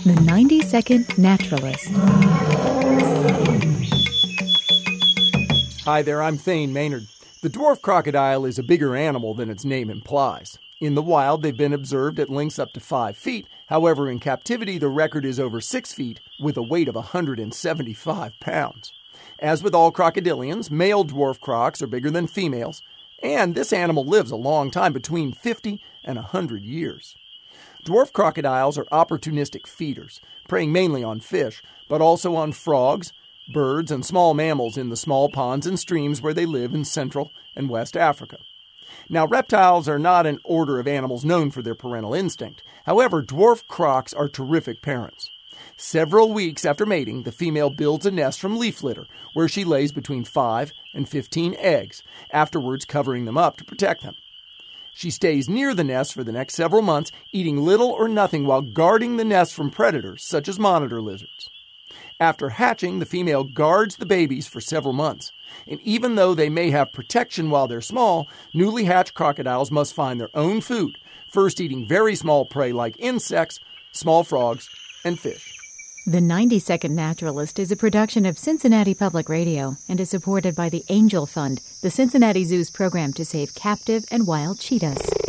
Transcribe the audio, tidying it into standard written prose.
The 90-Second Naturalist. Hi there, I'm Thane Maynard. The dwarf crocodile is a bigger animal than its name implies. In the wild, they've been observed at lengths up to 5 feet. However, in captivity, the record is over 6 feet with a weight of 175 pounds. As with all crocodilians, male dwarf crocs are bigger than females, and this animal lives a long time, between 50 and 100 years. Dwarf crocodiles are opportunistic feeders, preying mainly on fish, but also on frogs, birds, and small mammals in the small ponds and streams where they live in Central and West Africa. Now, reptiles are not an order of animals known for their parental instinct. However, dwarf crocs are terrific parents. Several weeks after mating, the female builds a nest from leaf litter, where she lays between 5 and 15 eggs, afterwards covering them up to protect them. She stays near the nest for the next several months, eating little or nothing while guarding the nest from predators, such as monitor lizards. After hatching, the female guards the babies for several months. And even though they may have protection while they're small, newly hatched crocodiles must find their own food, first eating very small prey like insects, small frogs, and fish. The 90-Second Naturalist is a production of Cincinnati Public Radio and is supported by the Angel Fund, the Cincinnati Zoo's program to save captive and wild cheetahs.